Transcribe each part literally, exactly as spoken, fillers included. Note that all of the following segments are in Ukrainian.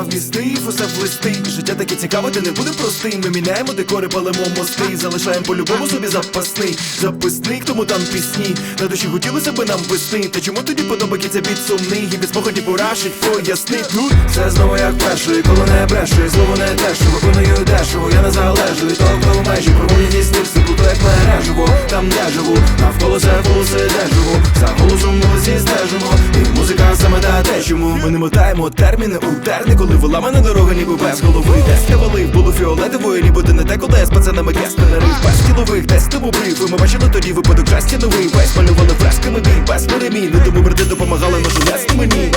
почав містив, усе в листи. Життя таке цікаве, та не буде простим. Ми міняємо декори, палимо мости, залишаємо по-любому собі запасний, записник, тому там пісні. На душі хотілося би нам весни. Та чому тоді подобається біт сумний? І від спогадів порашить, поясни. Тут все знову як перший, коли не бреше, слово не дешево, виконую дешево, я не залежу від того, хто в межі. Прогулі стільси, плуту як мережево, там де живу, навколо все волоси де живу. За голосом ми всі стежимо, і музика саме та те, чому ми не мотаємо терміни у терни, коли вела мене дорога, ніби без голови. Десь не валив, було фіолетовою, лібо ти не те, коли я з пацанами кести не рив. Без тілових, десь ти побрив, і ми бачили тоді випадок жесті новий. Весь малювали фресками бій, без перемін. Не тому брати допомагали, ножу нести мені.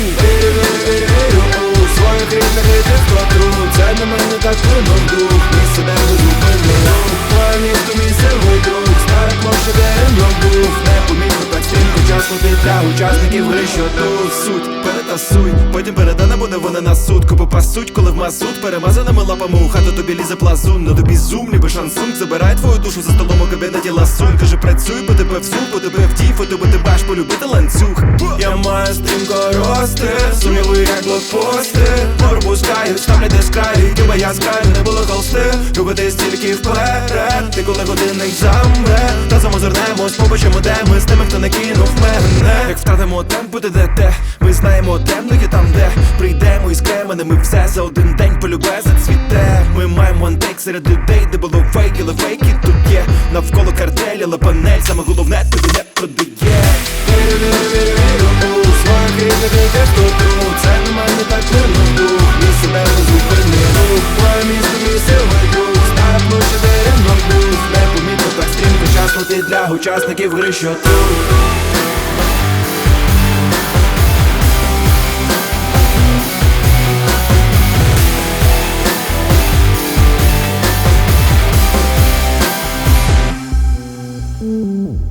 У своїх рідних рідних вкру, це на мене так вплинув дух. Місце, де буду винно, твоє місто, мій сильний друг. Знаю, може, де ринок був. Не помітно так стрімко, часно ти для учасників гри, що тут суть перетасуй, потім передана буде вона на суд. Купи пасуть, коли в мазут перемазаними лапами у хату тобі лізе плазун. На тобі зум, ніби шансунг, забирай твою душу за столом у кабінеті ласунь. Каже, працюй, бо тебе всю, бо тебе вдів, і тобі ти баш полюбити ланцюг. Я маю стрімко рости, сумніви як блокпости. Пропускаю, ставлять десь краю, хіба я з краю не було холсти. Любити стільки вперед, ти коли годинник замре. Разом озирнемось, побачимо, де ми з тими, хто не кинув мене. Як втратимо темп, буде де те, ми знаємо темно є там, де прийдемо із кременами, все за один день полюбе зацвіте. Ми маємо антик серед людей, де було фейк, але фейки тут є. Навколо картель, але панель, саме головне тобі не продає. Вірю, вірю, вірю, вірю, у своїх рідних рідних вкру, це на мене так вплинув дух. Місце, де не зупинив рух, твоє місто, мій сильний друг. Знаю, площа, де ринок був. Не помітно так стрімко, часно ти для учасників гри, що тут.